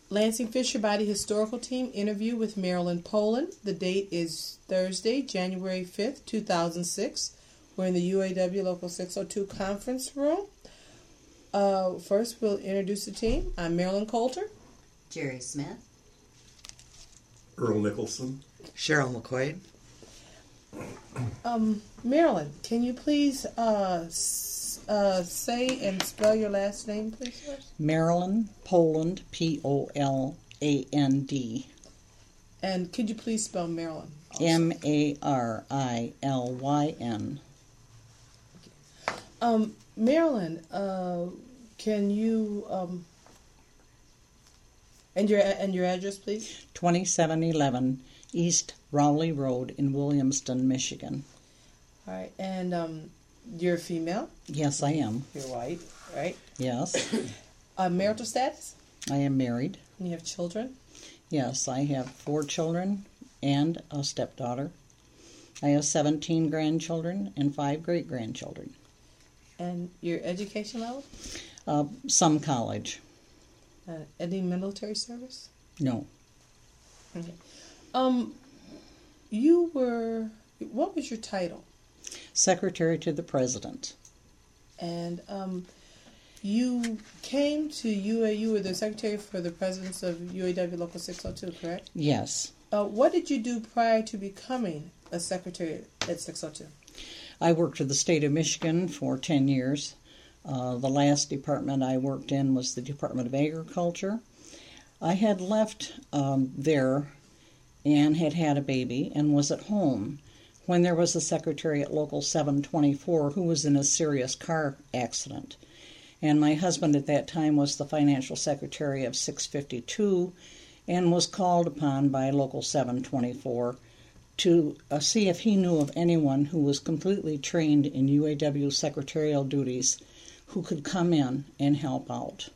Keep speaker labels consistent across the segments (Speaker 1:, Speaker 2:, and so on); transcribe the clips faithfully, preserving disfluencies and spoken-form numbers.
Speaker 1: Lansing Fisher Body Historical Team interview with Marilyn Poland. The date is Thursday, January fifth, two thousand six. We're in the U A W Local six oh two conference room. Uh, first, we'll introduce the team. I'm Marilyn Coulter.
Speaker 2: Jerry Smith.
Speaker 3: Earl Nicholson.
Speaker 4: Cheryl McQuaid.
Speaker 1: Um, Marilyn, can you please uh, s- uh, say and spell your last name, please, first?
Speaker 4: Marilyn Poland, P O L A N D.
Speaker 1: And could you please spell Marilyn? also?
Speaker 4: M A R I L Y N.
Speaker 1: Um, Marilyn, uh, can you um, and your and your address, please?
Speaker 4: twenty-seven eleven East Rowley Road in Williamston, Michigan.
Speaker 1: All right, and um, you're female.
Speaker 4: Yes, I am.
Speaker 1: You're white, right?
Speaker 4: Yes.
Speaker 1: Uh, marital status?
Speaker 4: I am married.
Speaker 1: And you have children?
Speaker 4: Yes, I have four children and a stepdaughter. I have seventeen grandchildren and five great-grandchildren.
Speaker 1: And your education level?
Speaker 4: Uh, some college.
Speaker 1: Uh, any military service?
Speaker 4: No.
Speaker 1: Okay. Um, you were, what was your title?
Speaker 4: Secretary to the President.
Speaker 1: And um, you came to U A, you were the Secretary for the Presidents of U A W Local six oh two, correct?
Speaker 4: Yes.
Speaker 1: Uh, what did you do prior to becoming a Secretary at six oh two?
Speaker 4: I worked for the state of Michigan for ten years. Uh, the last department I worked in was the Department of Agriculture. I had left um, there and had had a baby and was at home when there was a secretary at Local seven twenty-four who was in a serious car accident. And my husband at that time was the financial secretary of six fifty-two and was called upon by Local seven twenty-four to uh, see if he knew of anyone who was completely trained in U A W secretarial duties who could come in and help out.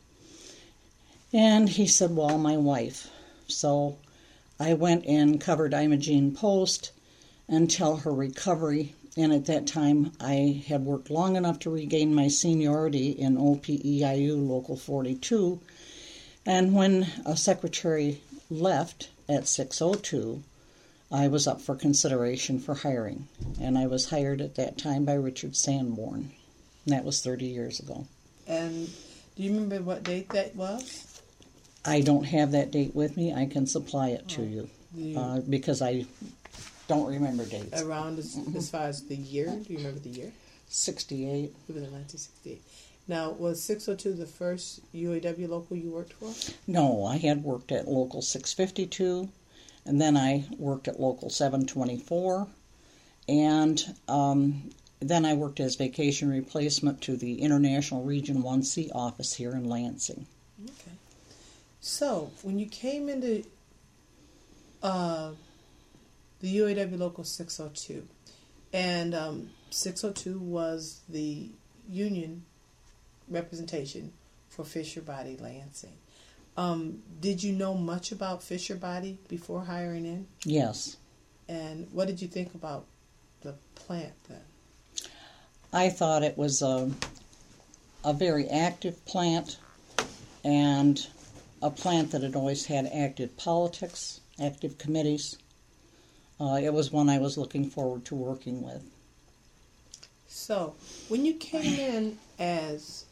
Speaker 4: And he said, well, my wife. So I went and covered Imogene Post until her recovery, and at that time I had worked long enough to regain my seniority in O P E I U Local forty-two, and when a secretary left at six oh two, I was up for consideration for hiring, and I was hired at that time by Richard Sanborn, and that was thirty years ago.
Speaker 1: And do you remember what date that was?
Speaker 4: I don't have that date with me. I can supply it to
Speaker 1: Oh,
Speaker 4: you,
Speaker 1: you
Speaker 4: uh, because I don't remember dates.
Speaker 1: around as,
Speaker 4: Mm-hmm.
Speaker 1: as far as the year? Do you remember the year?
Speaker 4: sixty-eight.
Speaker 1: It was in nineteen sixty-eight. Now, was six oh two the first U A W local you worked for?
Speaker 4: No, I had worked at Local six fifty-two, and then I worked at Local seven twenty-four, and um, then I worked as vacation replacement to the International Region one C office here in Lansing.
Speaker 1: Okay. So, when you came into uh, the U A W Local six oh two, and um, six oh two was the union representation for Fisher Body Lansing. Um, did you know much about Fisher Body before hiring in?
Speaker 4: Yes.
Speaker 1: And what did you think about the plant then?
Speaker 4: I thought it was a, a very active plant, and a plant that had always had active politics, active committees. Uh, it was one I was looking forward to working with.
Speaker 1: So, when you came in as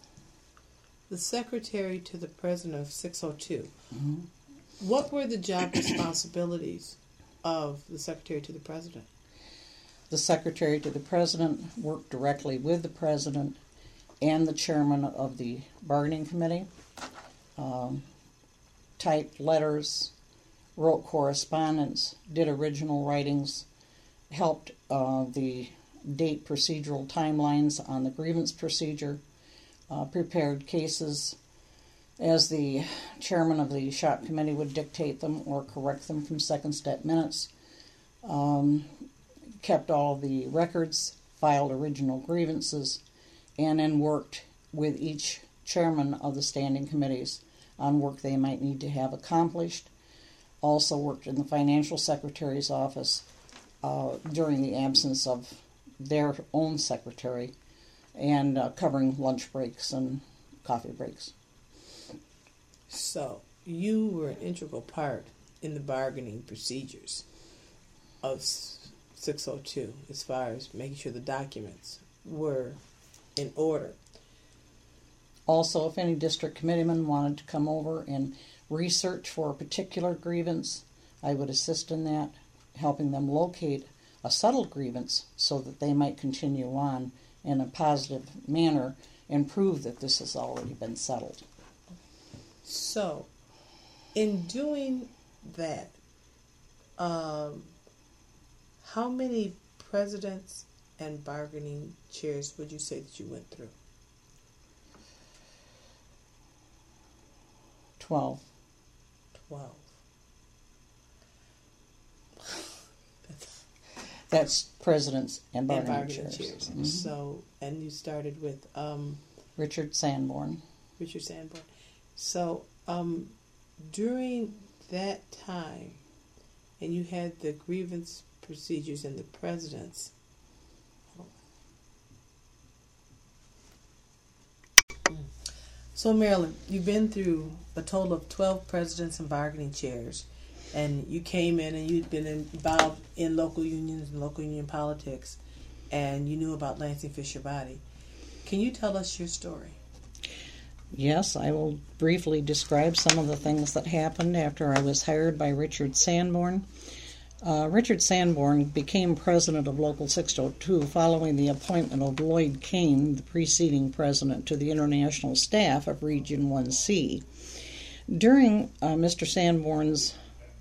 Speaker 1: the secretary to the president of six oh two,
Speaker 4: Mm-hmm.
Speaker 1: what were the job responsibilities of the secretary to the president?
Speaker 4: The secretary to the president worked directly with the president and the chairman of the bargaining committee, um, typed letters, wrote correspondence, did original writings, helped uh, the date procedural timelines on the grievance procedure, uh, prepared cases as the chairman of the shop committee would dictate them or correct them from second step minutes, um, kept all the records, filed original grievances, and then worked with each chairman of the standing committees on work they might need to have accomplished. Also worked in the financial secretary's office uh, during the absence of their own secretary, and uh, covering lunch breaks and coffee breaks.
Speaker 1: So, you were an integral part in the bargaining procedures of six oh two as far as making sure the documents were in order.
Speaker 4: Also, if any district committeeman wanted to come over and research for a particular grievance, I would assist in that, helping them locate a settled grievance so that they might continue on in a positive manner and prove that this has already been settled.
Speaker 1: So, in doing that, um, how many presidents and bargaining chairs would you say that you went through?
Speaker 4: Twelve.
Speaker 1: Twelve.
Speaker 4: That's presidents and bargaining,
Speaker 1: and bargaining chairs.
Speaker 4: chairs. Mm-hmm.
Speaker 1: So, and you started with um,
Speaker 4: Richard Sanborn.
Speaker 1: Richard Sanborn. So, um, during that time, and you had the grievance procedures and the presidents. So, Marilyn, you've been through a total of twelve presidents and bargaining chairs, and you came in and you'd been involved in local unions and local union politics, and you knew about Lansing Fisher Body. Can you tell us your story?
Speaker 4: Yes, I will briefly describe some of the things that happened after I was hired by Richard Sanborn. Uh, Richard Sanborn became president of Local six oh two following the appointment of Lloyd Kane, the preceding president, to the international staff of Region one C. During uh, Mister Sanborn's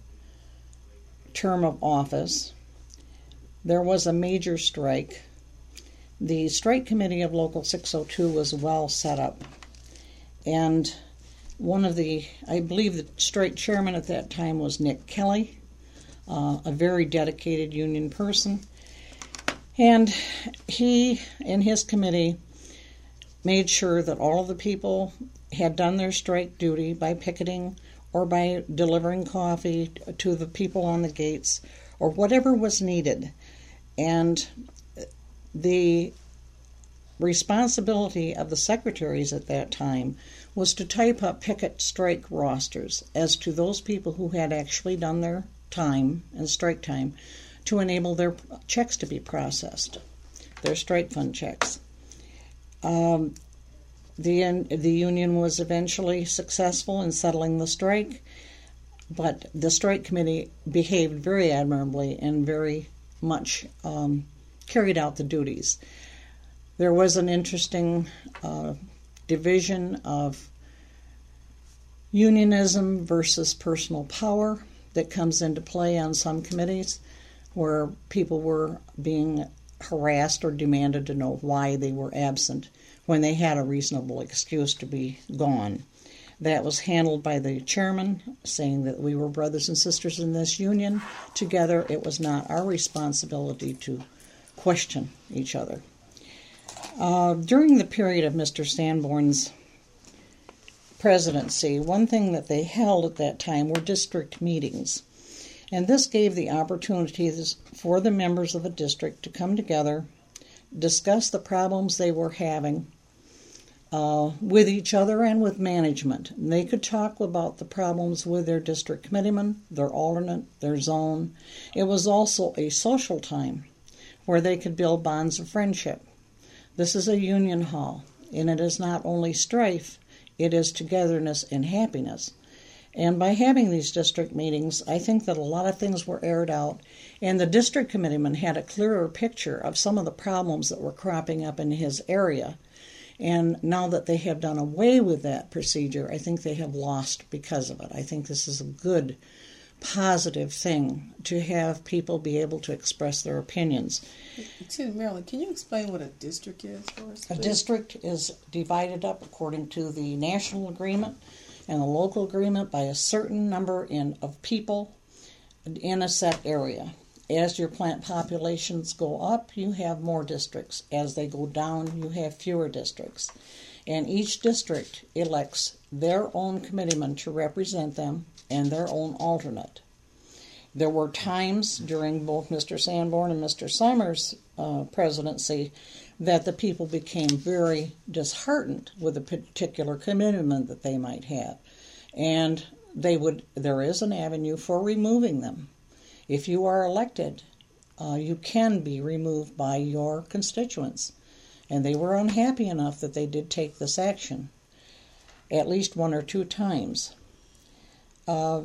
Speaker 4: term of office, there was a major strike. The strike committee of Local six oh two was well set up. And one of the, I believe the strike chairman at that time was Nick Kelly, uh, a very dedicated union person. And he and his committee made sure that all of the people had done their strike duty by picketing or by delivering coffee to the people on the gates or whatever was needed. And the responsibility of the secretaries at that time was to type up picket strike rosters as to those people who had actually done their time and strike time to enable their checks to be processed, their strike fund checks. Um, the, the union was eventually successful in settling the strike, but the strike committee behaved very admirably and very much um, carried out the duties. There was an interesting uh, division of unionism versus personal power that comes into play on some committees where people were being harassed or demanded to know why they were absent when they had a reasonable excuse to be gone. That was handled by the chairman, saying that we were brothers and sisters in this union. Together, it was not our responsibility to question each other. Uh, during the period of Mister Sanborn's presidency, one thing that they held at that time were district meetings. And this gave the opportunities for the members of the district to come together, discuss the problems they were having uh, with each other and with management. And they could talk about the problems with their district committeemen, their alternate, their zone. It was also a social time where they could build bonds of friendship. This is a union hall, and it is not only strife, it is togetherness and happiness. And by having these district meetings, I think that a lot of things were aired out, and the district committeeman had a clearer picture of some of the problems that were cropping up in his area. And now that they have done away with that procedure, I think they have lost because of it. I think this is a good, positive thing to have people be able to express their opinions.
Speaker 1: Excuse me, Marilyn, can you explain what a district is for us, please?
Speaker 4: A district is divided up according to the national agreement and the local agreement by a certain number in, of people in a set area. As your plant populations go up, you have more districts. As they go down, you have fewer districts. And each district elects their own committeeman to represent them and their own alternate. There were times during both Mister Sanborn and Mister Summers' uh, presidency that the people became very disheartened with a particular commitment that they might have. And they would. There is an avenue for removing them. If you are elected, uh, you can be removed by your constituents. And they were unhappy enough that they did take this action at least one or two times. Uh,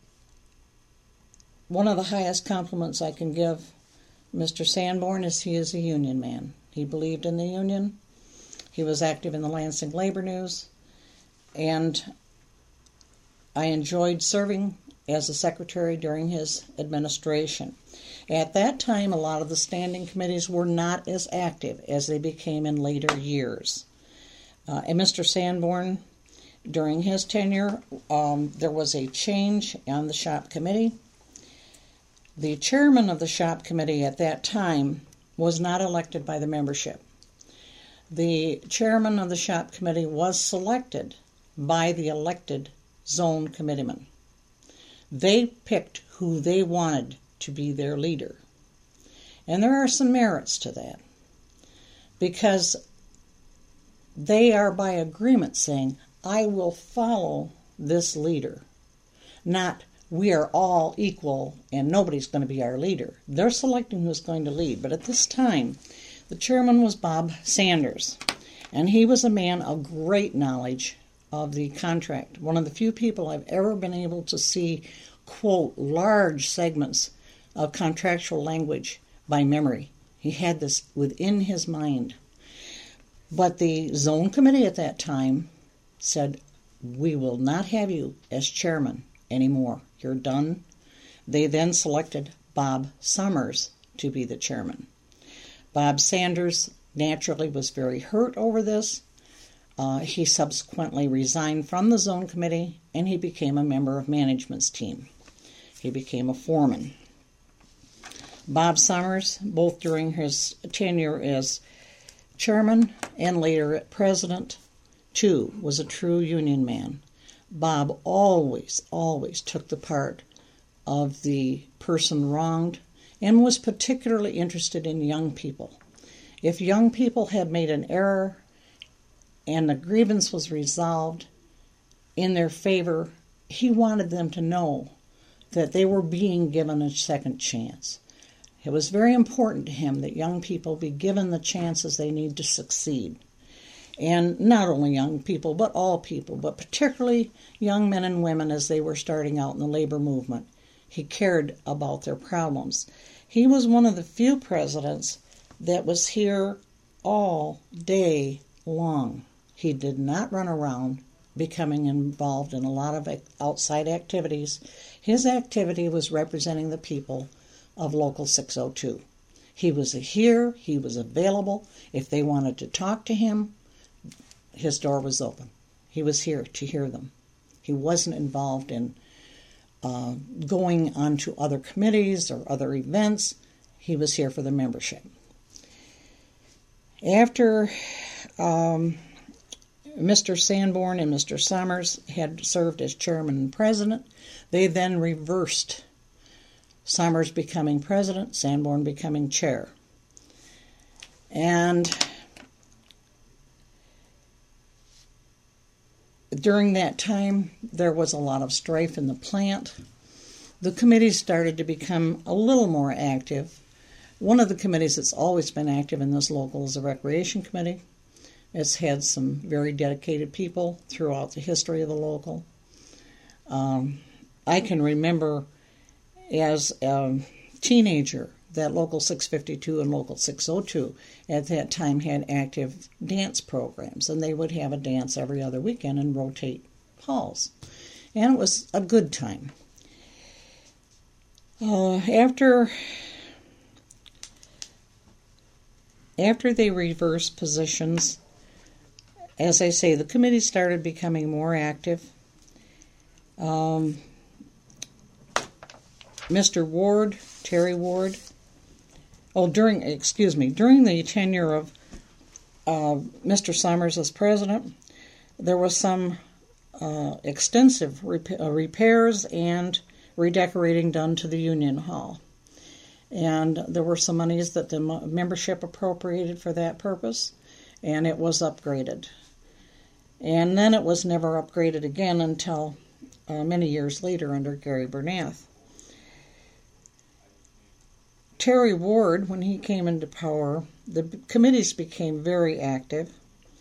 Speaker 4: one of the highest compliments I can give Mister Sanborn is he is a union man. He believed in the union. He was active in the Lansing Labor News. And I enjoyed serving as a secretary during his administration. At that time, a lot of the standing committees were not as active as they became in later years. Uh, and Mister Sanborn, during his tenure, um, there was a change on the shop committee. The chairman of the shop committee at that time was not elected by the membership. The chairman of the shop committee was selected by the elected zone committeemen. They picked who they wanted to be their leader. And there are some merits to that, because they are by agreement saying, I will follow this leader, not we are all equal and nobody's going to be our leader. They're selecting who's going to lead. But at this time, the chairman was Bob Sanders, and he was a man of great knowledge of the contract. One of the few people I've ever been able to see quote large segments of contractual language by memory. He had this within his mind. But the zone committee at that time said, we will not have you as chairman anymore. You're done. They then selected Bob Summers to be the chairman. Bob Sanders naturally was very hurt over this. Uh, he subsequently resigned from the zone committee, and he became a member of management's team. He became a foreman. Bob Summers, both during his tenure as chairman and later as president, too, was a true union man. Bob always, always took the part of the person wronged and was particularly interested in young people. If young people had made an error and the grievance was resolved in their favor, he wanted them to know that they were being given a second chance. It was very important to him that young people be given the chances they need to succeed. And not only young people, but all people, but particularly young men and women as they were starting out in the labor movement. He cared about their problems. He was one of the few presidents that was here all day long. He did not run around becoming involved in a lot of outside activities. His activity was representing the people of Local six oh two. He was here, he was available. If they wanted to talk to him, his door was open. He was here to hear them. He wasn't involved in uh, going on to other committees or other events. He was here for the membership. After um, Mister Sanborn and Mister Summers had served as chairman and president, they then reversed, Summers becoming president, Sanborn becoming chair. And during that time, there was a lot of strife in the plant. The committees started to become a little more active. One of the committees that's always been active in this local is the Recreation Committee. It's had some very dedicated people throughout the history of the local. Um, I can remember as a teenager that Local six fifty-two and Local six oh two at that time had active dance programs, and they would have a dance every other weekend and rotate halls. And it was a good time. Uh, after, after they reversed positions, as I say, the committee started becoming more active. Um, Mister Ward, Terry Ward, oh, during, excuse me, during the tenure of uh, Mister Summers as president, there was some uh, extensive rep- uh, repairs and redecorating done to the Union Hall. And there were some monies that the membership appropriated for that purpose, and it was upgraded. And then it was never upgraded again until uh, many years later under Gary Bernath. Terry Ward, when he came into power, the committees became very active.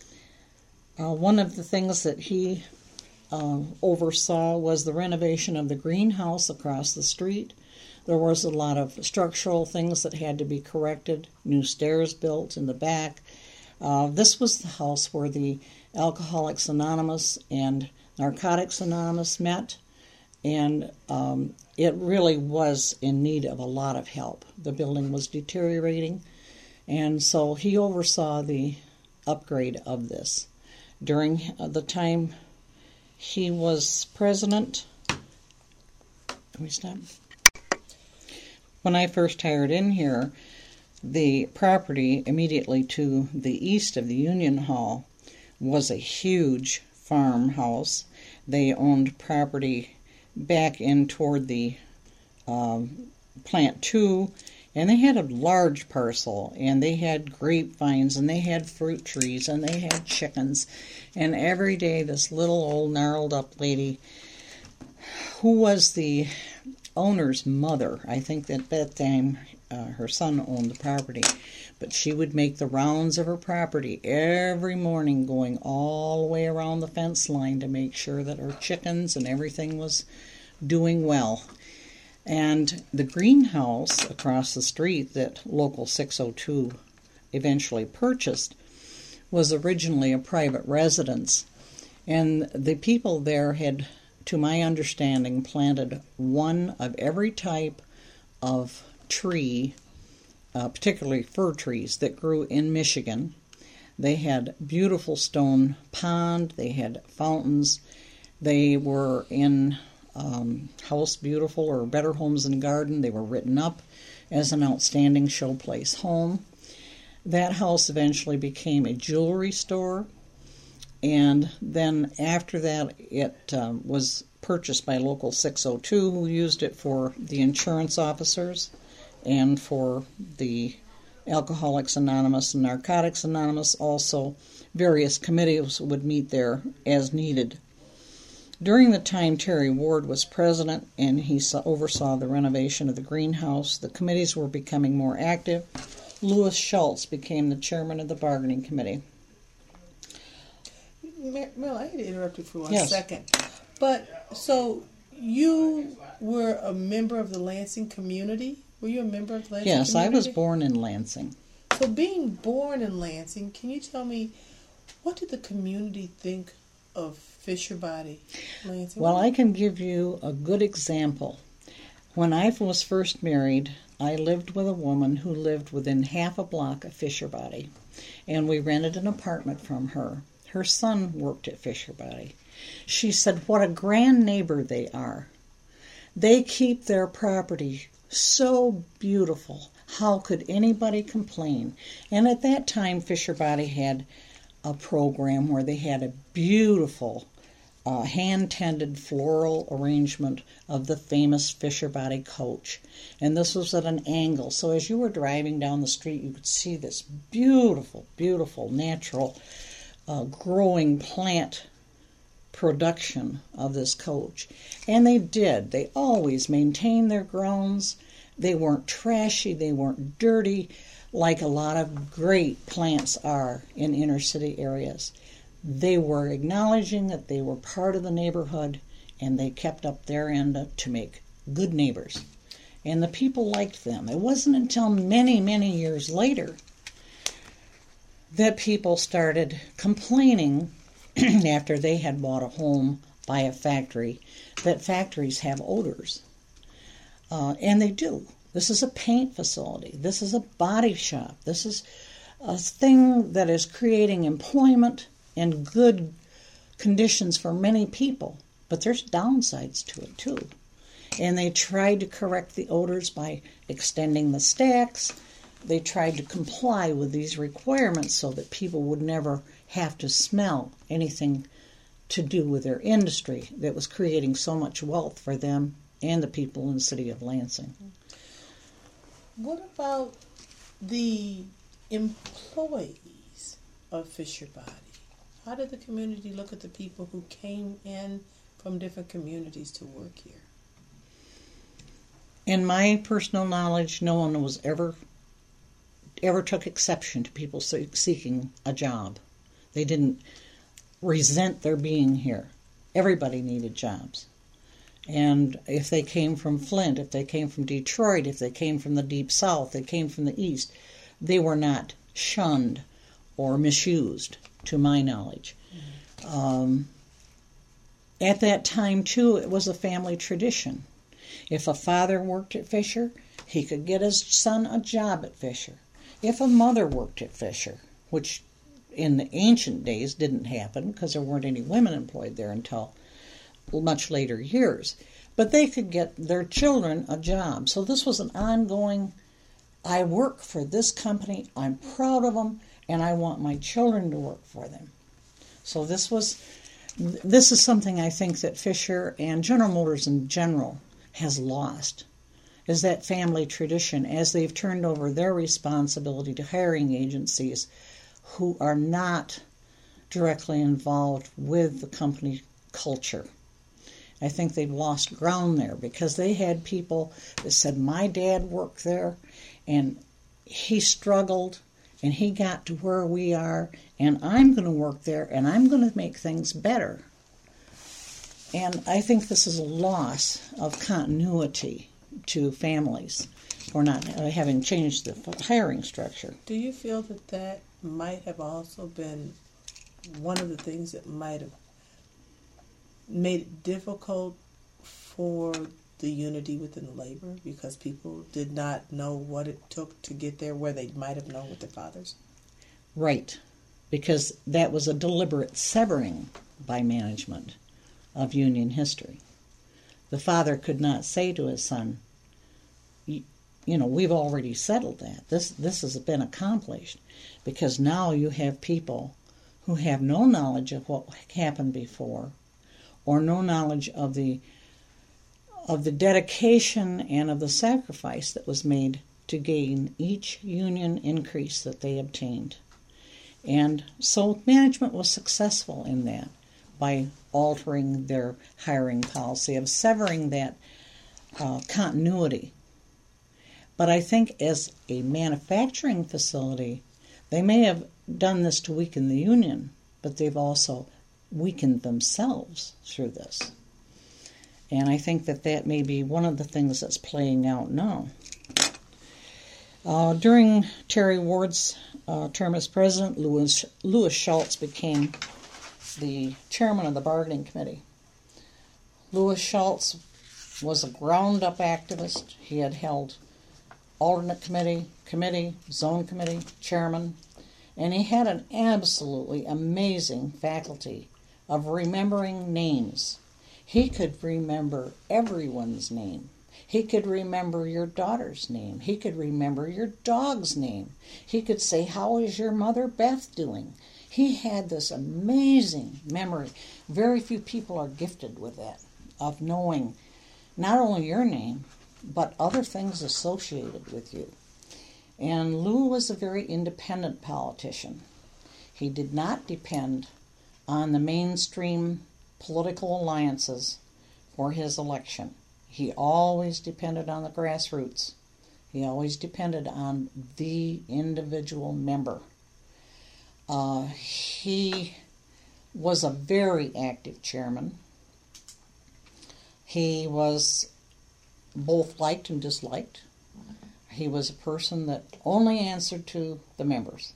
Speaker 4: Uh, one of the things that he uh, oversaw was the renovation of the greenhouse across the street. There was a lot of structural things that had to be corrected, new stairs built in the back. Uh, this was the house where the Alcoholics Anonymous and Narcotics Anonymous met, and um, it really was in need of a lot of help. The building was deteriorating, and so he oversaw the upgrade of this. During the time he was president, let me stop. When I first hired in here, the property immediately to the east of the Union Hall was a huge farmhouse. They owned property back in toward the um, Plant two, and they had a large parcel, and they had grapevines, and they had fruit trees, and they had chickens. And every day this little old gnarled up lady, who was the owner's mother, I think that at that time uh, her son owned the property, but she would make the rounds of her property every morning, going all the way around the fence line to make sure that her chickens and everything was doing well. And the greenhouse across the street that Local six oh two eventually purchased was originally a private residence. And the people there had, to my understanding, planted one of every type of tree, uh, particularly fir trees, that grew in Michigan. They had beautiful stone pond, they had fountains, they were in um, House Beautiful or Better Homes and Garden. They were written up as an outstanding showplace home. That house eventually became a jewelry store, and then after that it um, was purchased by Local six oh two, who used it for the insurance officers and for the Alcoholics Anonymous and Narcotics Anonymous. Also, various committees would meet there as needed. During the time Terry Ward was president and he saw, oversaw the renovation of the greenhouse, the committees were becoming more active. Louis Schultz became the chairman of the bargaining committee.
Speaker 1: Mel, I had to interrupt you for one
Speaker 4: yes.
Speaker 1: second. But, so, you were a member of the Lansing community? Were you a member of the Lansing
Speaker 4: yes,
Speaker 1: community?
Speaker 4: Yes, I was born in Lansing.
Speaker 1: So, being born in Lansing, can you tell me, what did the community think of Fisher Body, Lansing?
Speaker 4: Well, I can give you a good example. When I was first married, I lived with a woman who lived within half a block of Fisher Body, and we rented an apartment from her. Her son worked at Fisher Body. She said, what a grand neighbor they are. They keep their property so beautiful. How could anybody complain? And at that time, Fisher Body had a program where they had a beautiful uh, hand-tended floral arrangement of the famous Fisher Body coach. And this was at an angle. So as you were driving down the street, you could see this beautiful, beautiful, natural, uh, growing plant production of this coach. And they did. They always maintained their grounds. They weren't trashy. They weren't dirty like a lot of great plants are in inner city areas. They were acknowledging that they were part of the neighborhood, and they kept up their end to make good neighbors. And the people liked them. It wasn't until many, many years later that people started complaining after they had bought a home by a factory, that factories have odors. Uh, and they do. This is a paint facility. This is a body shop. This is a thing that is creating employment and good conditions for many people. But there's downsides to it, too. And they tried to correct the odors by extending the stacks. They tried to comply with these requirements so that people would never have to smell anything to do with their industry that was creating so much wealth for them and the people in the city of Lansing.
Speaker 1: What about the employees of Fisher Body? How did the community look at the people who came in from different communities to work here?
Speaker 4: In my personal knowledge, no one was ever ever took exception to people seeking a job. They didn't resent their being here. Everybody needed jobs. And if they came from Flint, if they came from Detroit, if they came from the Deep South, they came from the East, they were not shunned or misused, to my knowledge. Mm-hmm. Um, at that time, too, it was a family tradition. If a father worked at Fisher, he could get his son a job at Fisher. If a mother worked at Fisher, which in the ancient days didn't happen because there weren't any women employed there until much later years, but they could get their children a job. So this was an ongoing, I work for this company, I'm proud of them, and I want my children to work for them. So this was, this is something I think that Fisher and General Motors in general has lost, is that family tradition as they've turned over their responsibility to hiring agencies who are not directly involved with the company culture. I think they've lost ground there because they had people that said, my dad worked there and he struggled and he got to where we are and I'm going to work there and I'm going to make things better. And I think this is a loss of continuity to families for not having changed the hiring structure.
Speaker 1: Do you feel that that might have also been one of the things that might have made it difficult for the unity within the labor because people did not know what it took to get there where they might have known with their fathers?
Speaker 4: Right, because that was a deliberate severing by management of union history. The father could not say to his son, you, you know, we've already settled that. This this has been accomplished, because now you have people who have no knowledge of what happened before, or no knowledge of the of the dedication and of the sacrifice that was made to gain each union increase that they obtained. And so management was successful in that by altering their hiring policy, of severing that uh, continuity. But I think as a manufacturing facility, they may have done this to weaken the union, but they've also weakened themselves through this. And I think that that may be one of the things that's playing out now. Uh, during Terry Ward's uh, term as president, Louis, Louis Schultz became the chairman of the bargaining committee. Louis Schultz was a ground-up activist. He had held alternate committee, committee, zone committee, chairman, and he had an absolutely amazing faculty of remembering names. He could remember everyone's name. He could remember your daughter's name. He could remember your dog's name. He could say, how is your mother Beth doing? He had this amazing memory. Very few people are gifted with that, of knowing not only your name, but other things associated with you. And Lou was a very independent politician. He did not depend on the mainstream political alliances for his election. He always depended on the grassroots. He always depended on the individual member. Uh, he was a very active chairman. He was both liked and disliked. He was a person that only answered to the members.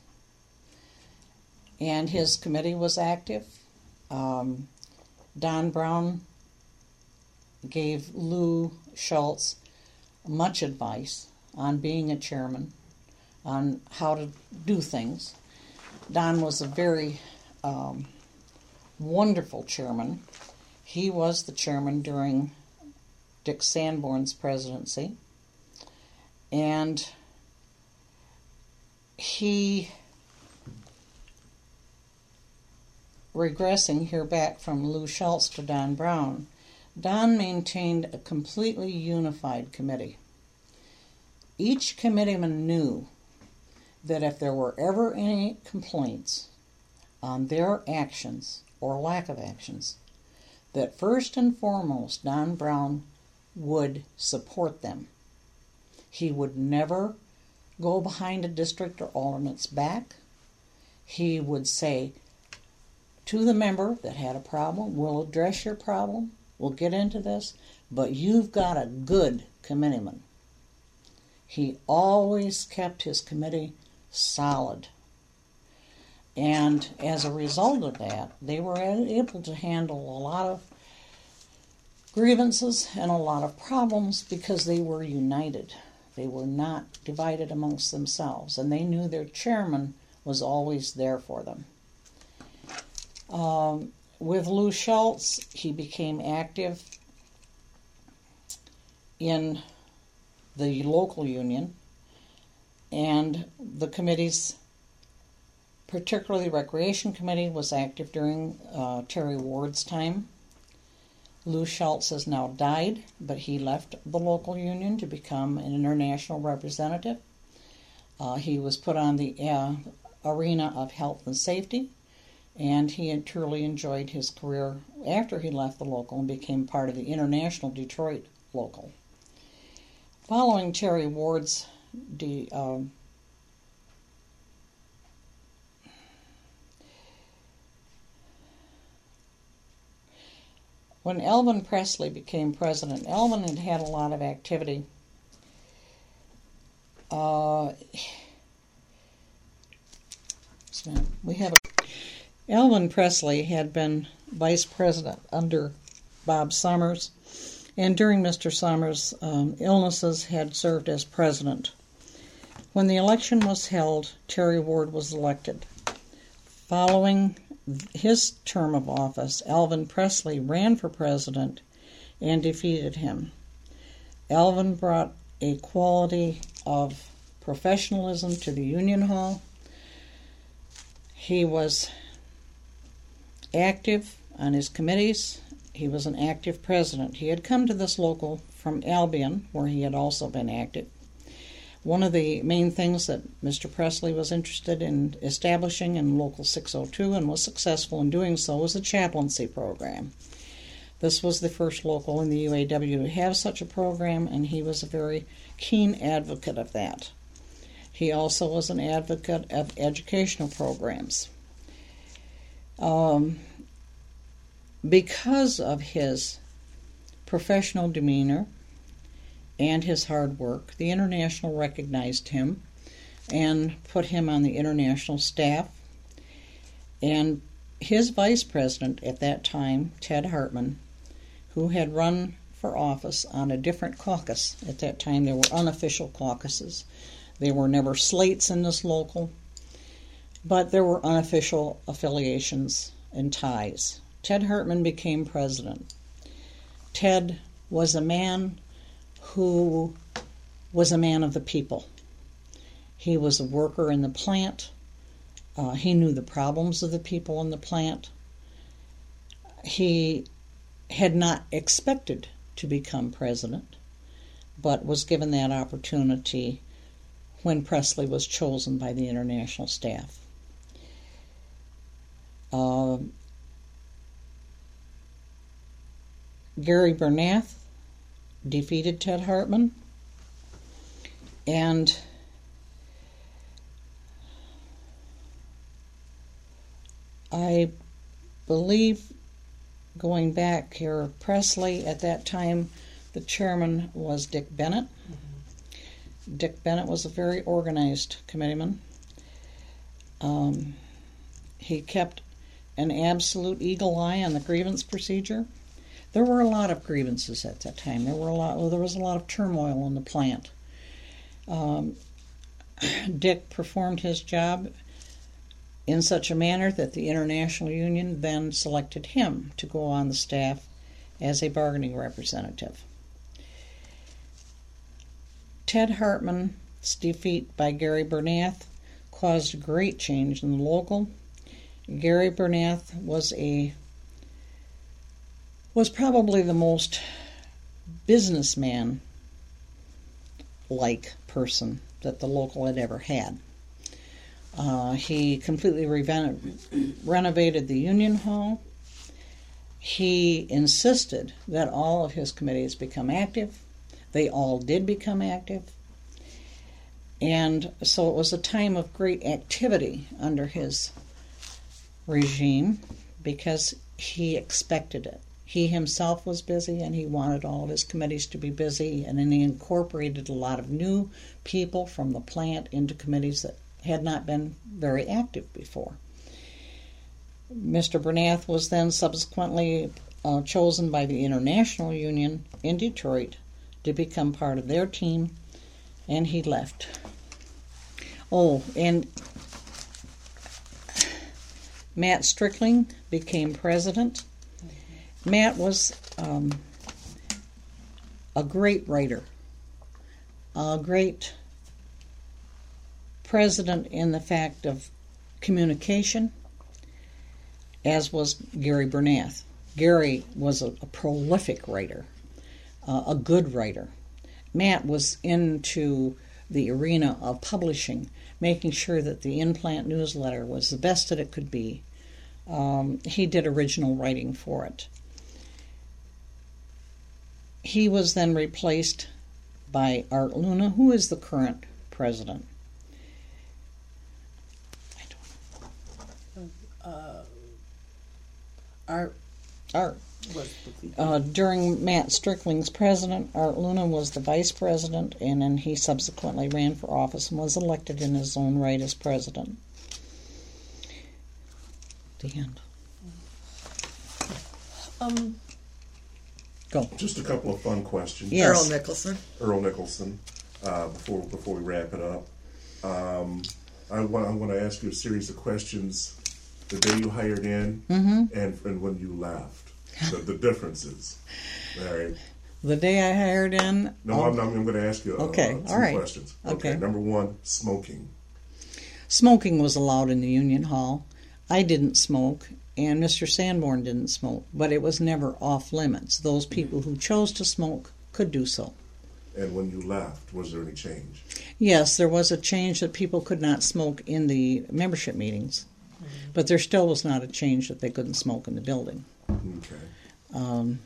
Speaker 4: And his committee was active. Um, Don Brown gave Lou Schultz much advice on being a chairman, on how to do things. Don was a very um, wonderful chairman. He was the chairman during Dick Sanborn's presidency. And he, regressing here back from Lou Schultz to Don Brown, Don maintained a completely unified committee. Each committeeman knew that if there were ever any complaints on their actions or lack of actions, that first and foremost Don Brown would support them. He would never go behind a district or alternate's back. He would say to the member that had a problem, we'll address your problem, we'll get into this, but you've got a good committeeman. He always kept his committee solid. And as a result of that, they were able to handle a lot of grievances and a lot of problems because they were united. They were not divided amongst themselves, and they knew their chairman was always there for them. Um, with Lou Schultz, he became active in the local union, and the committees, particularly the Recreation Committee, was active during uh, Terry Ward's time. Lou Schultz has now died, but he left the local union to become an international representative. Uh, he was put on the uh, arena of health and safety, and he had truly enjoyed his career after he left the local and became part of the international Detroit local. Following Terry Ward's de, uh, when Elvin Presley became president, Elvin had had a lot of activity. Uh, we have a, Elvin Presley had been vice president under Bob Summers, and during Mister Summers' um, illnesses had served as president. When the election was held, Terry Ward was elected. Following his term of office, Elvin Presley ran for president and defeated him. Elvin brought a quality of professionalism to the Union Hall. He was active on his committees. He was an active president. He had come to this local from Albion, where he had also been active. One of the main things that Mister Presley was interested in establishing in Local six oh two, and was successful in doing so, was a chaplaincy program. This was the first local in the U A W to have such a program, and he was a very keen advocate of that. He also was an advocate of educational programs. Um, because of his professional demeanor and his hard work, the International recognized him and put him on the international staff. And his vice president at that time, Ted Hartman, who had run for office on a different caucus. At that time, there were unofficial caucuses. There were never slates in this local, but there were unofficial affiliations and ties. Ted Hartman became president. Ted was a man who was a man of the people. He was a worker in the plant. Uh, he knew the problems of the people in the plant. He had not expected to become president, but was given that opportunity when Presley was chosen by the international staff. Uh, Gary Bernath defeated Ted Hartman, and I believe, going back here, Presley, at that time, the chairman was Dick Bennett. Mm-hmm. Dick Bennett was a very organized committeeman. Um, he kept an absolute eagle eye on the grievance procedure. There were a lot of grievances at that time. There were a lot. Well, there was a lot of turmoil in the plant. Um, Dick performed his job in such a manner that the International Union then selected him to go on the staff as a bargaining representative. Ted Hartman's defeat by Gary Bernath caused a great change in the local. Gary Bernath was a was probably the most businessman-like person that the local had ever had. Uh, he completely re- renovated the Union Hall. he insisted that all of his committees become active. They all did become active. And so it was a time of great activity under his regime because he expected it. He himself was busy, and he wanted all of his committees to be busy, and then he incorporated a lot of new people from the plant into committees that had not been very active before. Mister Bernath was then subsequently uh, chosen by the International Union in Detroit to become part of their team, and he left. Oh, and Matt Strickling became president. Matt was um, a great writer, a great president in the fact of communication, as was Gary Bernath. Gary was a, a prolific writer, uh, a good writer. Matt was into the arena of publishing, making sure that the In-Plant newsletter was the best that it could be. Um, he did original writing for it. He was then replaced by Art Luna, who is the current president. I don't know.
Speaker 1: Uh, Art.
Speaker 4: Art.
Speaker 1: Was the
Speaker 4: Uh, during Matt Strickling's president, Art Luna was the vice president, and then he subsequently ran for office and was elected in his own right as president. The end.
Speaker 1: Um.
Speaker 4: Go.
Speaker 3: Just a couple of fun questions.
Speaker 4: Yes.
Speaker 2: Earl Nicholson.
Speaker 3: Earl Nicholson, uh, before before we wrap it up. Um, I want I want to ask you a series of questions. The day you hired in
Speaker 4: Mm-hmm.
Speaker 3: and and when you left, the, the differences. All right.
Speaker 4: The day I hired in.
Speaker 3: No,
Speaker 4: um,
Speaker 3: I'm, I'm going to ask you uh,
Speaker 4: Okay,
Speaker 3: uh, two
Speaker 4: all right.
Speaker 3: questions.
Speaker 4: Okay.
Speaker 3: Number one, smoking.
Speaker 4: Smoking was allowed in the Union Hall. I didn't smoke, and Mister Sanborn didn't smoke, but it was never off limits. Those people who chose to smoke could do so.
Speaker 3: And when you left, was there any change?
Speaker 4: Yes, there was a change that people could not smoke in the membership meetings, but there still was not a change that they couldn't smoke in the building.
Speaker 3: Okay.
Speaker 4: Um,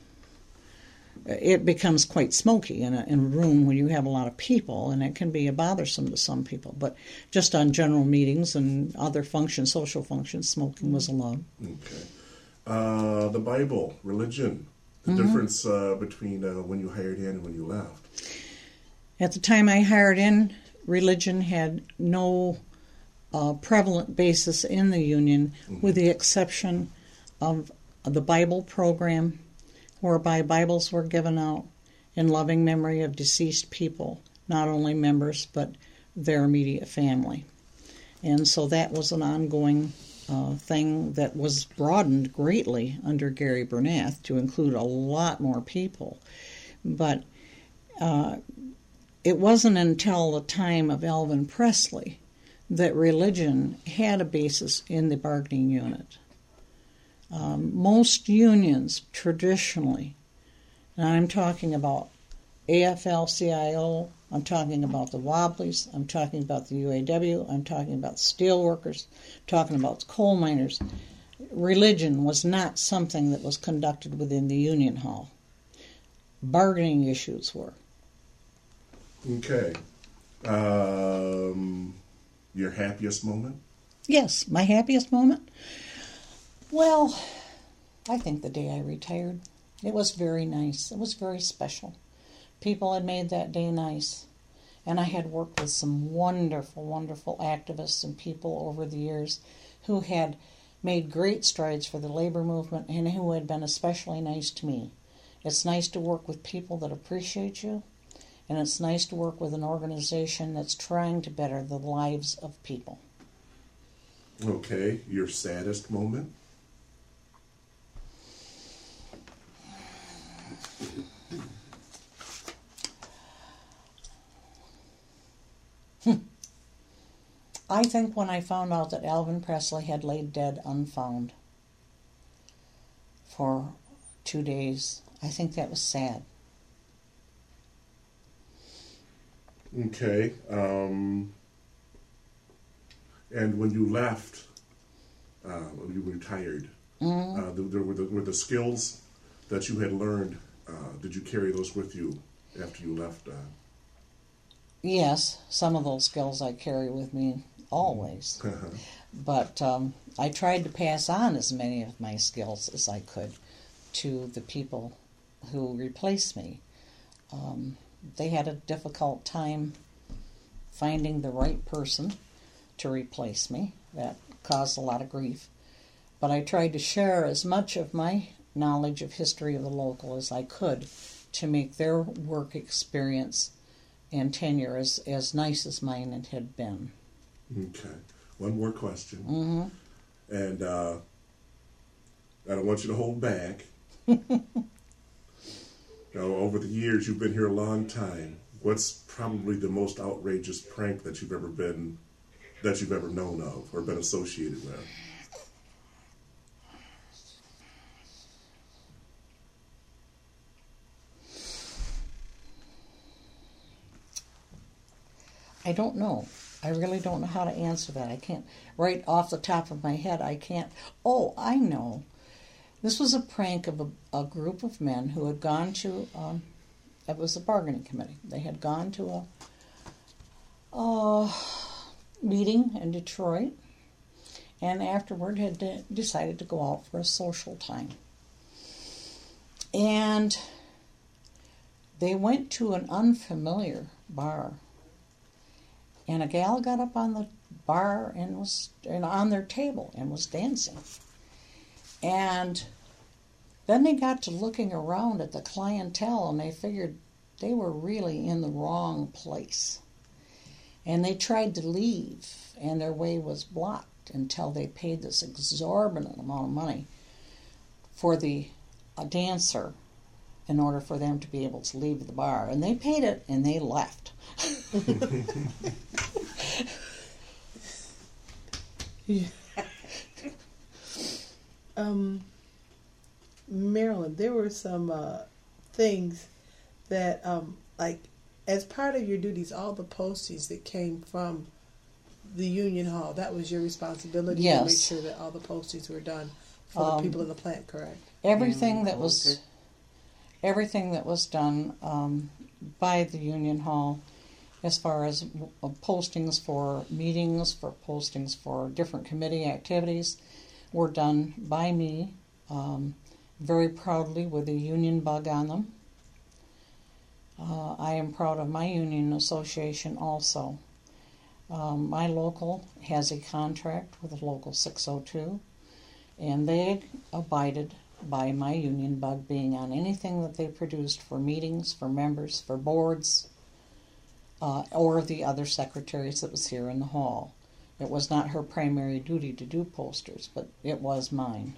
Speaker 4: it becomes quite smoky in a, in a room when you have a lot of people, and it can be bothersome to some people. But just on general meetings and other functions, social functions, smoking was allowed.
Speaker 3: Okay. Uh, the Bible, religion, the
Speaker 4: Mm-hmm.
Speaker 3: difference uh, between uh, when you hired in and when you left.
Speaker 4: At the time I hired in, religion had no uh, prevalent basis in the union,
Speaker 3: Mhm.
Speaker 4: with the exception of the Bible program, whereby Bibles were given out in loving memory of deceased people, not only members, but their immediate family. And so that was an ongoing uh, thing that was broadened greatly under Gary Bernath to include a lot more people. But uh, it wasn't until the time of Elvin Presley that religion had a basis in the bargaining unit. Um, most unions traditionally, and I'm talking about A F L C I O, I'm talking about the Wobblies, I'm talking about the U A W, I'm talking about the steelworkers, talking about the coal miners. Religion was not something that was conducted within the union hall. Bargaining issues were.
Speaker 3: Okay. Um, your happiest moment?
Speaker 4: Yes, my happiest moment? Well, I think the day I retired. It was very nice. It was very special. People had made that day nice. And I had worked with some wonderful, wonderful activists and people over the years who had made great strides for the labor movement and who had been especially nice to me. It's nice to work with people that appreciate you, and it's nice to work with an organization that's trying to better the lives of people.
Speaker 3: Okay. Your saddest moment?
Speaker 4: I think when I found out that Elvin Presley had laid dead unfound for two days, I think that was sad.
Speaker 3: Okay. Um, and when you left, uh, when you retired,
Speaker 4: Mm-hmm.
Speaker 3: Uh, there were the, were the skills that you had learned. Uh, did you carry those with you after you left? Uh...
Speaker 4: Yes, some of those skills I carry with me always. But um, I tried to pass on as many of my skills as I could to the people who replaced me. Um, they had a difficult time finding the right person to replace me. That caused a lot of grief. But I tried to share as much of my knowledge of history of the local as I could to make their work experience and tenure as, as nice as mine it had been.
Speaker 3: Okay. One more question.
Speaker 4: Mm-hmm.
Speaker 3: And uh, I don't want you to hold back. You know, over the years, you've been here a long time. What's probably the most outrageous prank that you've ever been, that you've ever known of or been associated with?
Speaker 4: I don't know. I really don't know how to answer that. I can't, right off the top of my head, I can't. Oh, I know. This was a prank of a, a group of men who had gone to, um, it was a bargaining committee. They had gone to a, a meeting in Detroit, and afterward had de- decided to go out for a social time. And they went to an unfamiliar bar. And a gal got up on the bar and was and on their table and was dancing. And then they got to looking around at the clientele and they figured they were really in the wrong place. And they tried to leave and their way was blocked until they paid this exorbitant amount of money for the a dancer in order for them to be able to leave the bar. And they paid it and they left.
Speaker 1: Yeah. um, Marilyn, there were some uh, things that, um, like, as part of your duties, all the postings that came from the Union Hall, that was your responsibility
Speaker 4: yes.
Speaker 1: to make sure that all the postings were done for
Speaker 4: um,
Speaker 1: the people in the plant, correct?
Speaker 4: Everything that was, everything that was done um, by the Union Hall, as far as uh, postings for meetings, for postings for different committee activities, were done by me, um, very proudly with a union bug on them. Uh, I am proud of my union association also. Um, my local has a contract with the Local six oh two, and they abided by my union bug being on anything that they produced for meetings, for members, for boards, Uh, or the other secretaries that was here in the hall. It was not her primary duty to do posters, but it was mine.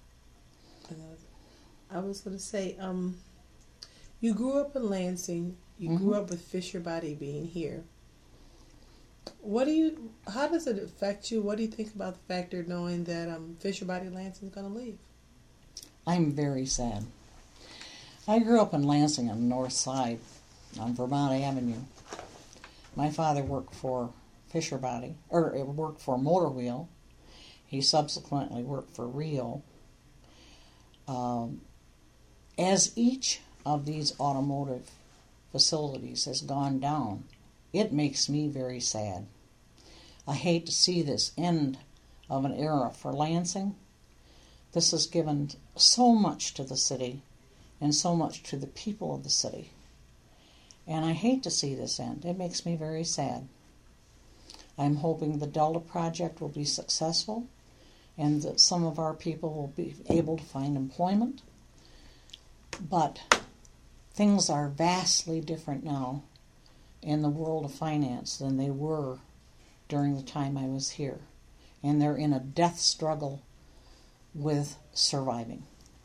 Speaker 1: I was going to say, um, you grew up in Lansing. You
Speaker 4: Mm-hmm.
Speaker 1: grew up with Fisher Body being here. What do you? How does it affect you? What do you think about the factor knowing that um, Fisher Body Lansing is going to leave?
Speaker 4: I'm very sad. I grew up in Lansing on the north side, on Vermont Avenue. My father worked for Fisher Body, or worked for Motor Wheel. He subsequently worked for Rio. Um, as each of these automotive facilities has gone down, it makes me very sad. I hate to see this end of an era for Lansing. This has given so much to the city and so much to the people of the city. And I hate to see this end. It makes me very sad. I'm hoping the Delta project will be successful and that some of our people will be able to find employment. But things are vastly different now in the world of finance than they were during the time I was here. And they're in a death struggle with surviving.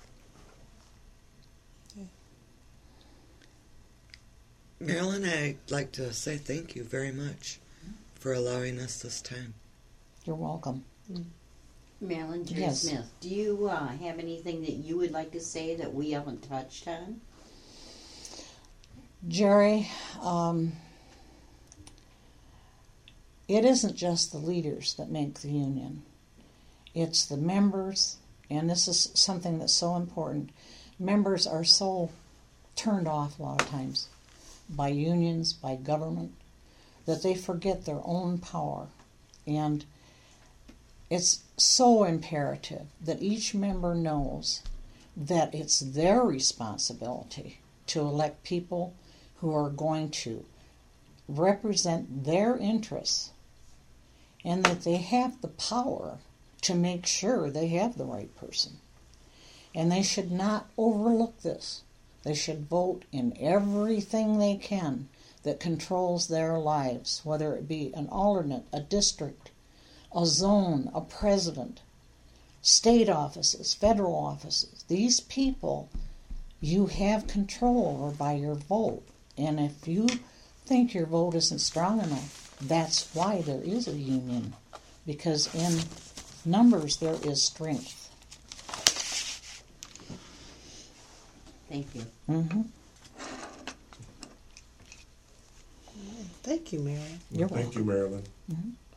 Speaker 2: Marilyn, I'd like to say thank you very much for allowing us this time.
Speaker 4: You're welcome.
Speaker 5: Marilyn, Jerry
Speaker 4: Yes.
Speaker 5: Smith, do you uh, have anything that you would like to say that we haven't touched on?
Speaker 4: Jerry, um, it isn't just the leaders that make the union. It's the members, and this is something that's so important. Members are so turned off a lot of times by unions, by government, that they forget their own power. And it's so imperative that each member knows that it's their responsibility to elect people who are going to represent their interests, and that they have the power to make sure they have the right person. And they should not overlook this. They should vote in everything they can that controls their lives, whether it be an alternate, a district, a zone, a president, state offices, federal offices. These people you have control over by your vote. And if you think your vote isn't strong enough, that's why there is a union. Because in numbers there is strength.
Speaker 5: Thank you.
Speaker 4: Mm-hmm.
Speaker 1: Thank you, Mary.
Speaker 4: You're
Speaker 3: Thank you, Marilyn.
Speaker 4: Mm-hmm.